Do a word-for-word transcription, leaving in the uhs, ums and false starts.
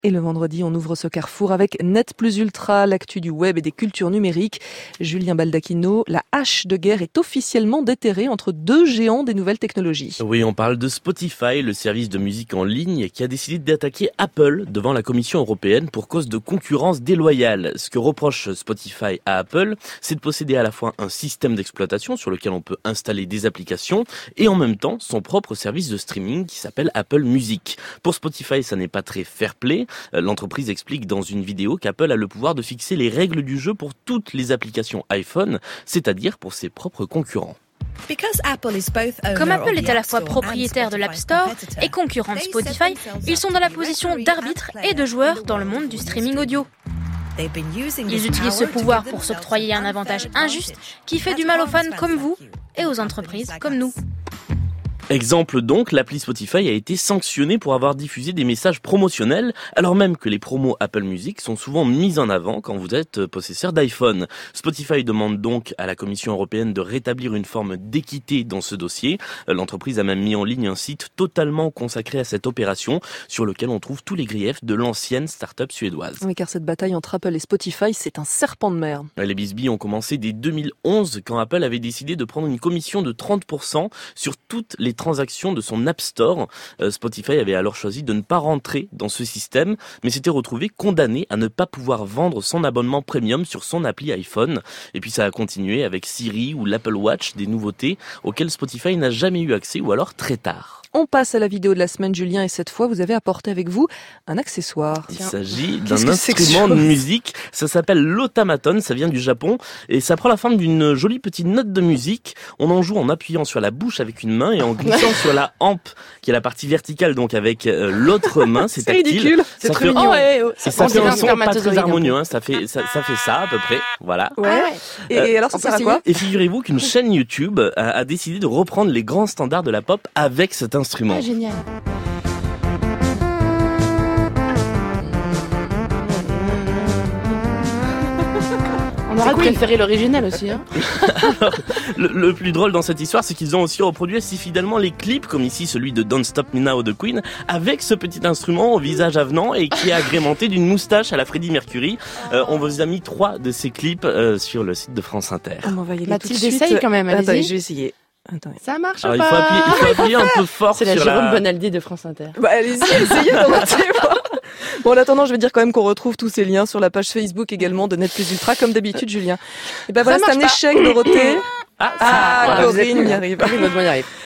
Et le vendredi, on ouvre ce carrefour avec Net Plus Ultra, l'actu du web et des cultures numériques. Julien Baldacchino, la hache de guerre est officiellement déterrée entre deux géants des nouvelles technologies. Oui, on parle de Spotify, le service de musique en ligne, qui a décidé d'attaquer Apple devant la Commission européenne pour cause de concurrence déloyale. Ce que reproche Spotify à Apple, c'est de posséder à la fois un système d'exploitation sur lequel on peut installer des applications et en même temps son propre service de streaming qui s'appelle Apple Music. Pour Spotify, ça n'est pas très fair-play. L'entreprise explique dans une vidéo qu'Apple a le pouvoir de fixer les règles du jeu pour toutes les applications iPhone, c'est-à-dire pour ses propres concurrents. Comme Apple est à la fois propriétaire de l'App Store et concurrent de Spotify, ils sont dans la position d'arbitre et de joueur dans le monde du streaming audio. Ils utilisent ce pouvoir pour s'octroyer un avantage injuste qui fait du mal aux fans comme vous et aux entreprises comme nous. Exemple donc, l'appli Spotify a été sanctionnée pour avoir diffusé des messages promotionnels, alors même que les promos Apple Music sont souvent mises en avant quand vous êtes possesseur d'iPhone. Spotify demande donc à la Commission européenne de rétablir une forme d'équité dans ce dossier. L'entreprise a même mis en ligne un site totalement consacré à cette opération, sur lequel on trouve tous les griefs de l'ancienne start-up suédoise. Oui, car cette bataille entre Apple et Spotify, c'est un serpent de mer. Les bisbilles ont commencé dès deux mille onze, quand Apple avait décidé de prendre une commission de trente pour cent sur toutes les transactions de son App Store. Euh, Spotify avait alors choisi de ne pas rentrer dans ce système, mais s'était retrouvé condamné à ne pas pouvoir vendre son abonnement premium sur son appli iPhone. Et puis ça a continué avec Siri ou l'Apple Watch, des nouveautés auxquelles Spotify n'a jamais eu accès ou alors très tard. On passe à la vidéo de la semaine, Julien, et cette fois, vous avez apporté avec vous un accessoire. Il Tiens. s'agit Qu'est-ce d'un que c'est que instrument ce de chose musique. Ça s'appelle l'automaton, ça vient du Japon, et ça prend la forme d'une jolie petite note de musique. On en joue en appuyant sur la bouche avec une main et en glissant sur la hampe, qui est la partie verticale, donc avec euh, l'autre main. C'est, C'est tactile. ridicule. C'est Ça très fait, mignon. oh, ouais, oh. Ça, ça On fait dirait un un son pas très spermatozoïde, un harmonieux, peu. hein. Ça fait, ça, ça fait ça à peu près. Voilà. Ouais. Et, et alors, ça on sert peut à quoi? essayer. Et figurez-vous qu'une chaîne YouTube a, a décidé de reprendre les grands standards de la pop avec cet instrument. Ah, génial. On aurait préféré l'original aussi. Hein. Alors, le, le plus drôle dans cette histoire, c'est qu'ils ont aussi reproduit assez fidèlement les clips, comme ici celui de Don't Stop Me Now de Queen, avec ce petit instrument au visage avenant et qui est agrémenté d'une moustache à la Freddie Mercury. Euh, on vous a mis trois de ces clips euh, sur le site de France Inter. On va y aller Mathilde, tout de suite. essaye quand même, allez-y. Attendez, je vais essayer. Attendez. Ça marche Alors, il pas. faut appuyer, il faut appuyer un peu fort C'est la sur Jérôme la... Bonaldi de France Inter. Bah, allez-y, essayez Dorothée. Bon, en attendant, je vais dire quand même qu'on retrouve tous ces liens sur la page Facebook également de Net Plus Ultra, comme d'habitude, Julien. Et ben voilà, c'est un marche échec, Dorothée. Ah, Ah, voilà. Corinne y arrive. Corinne, votre bonne y arrive.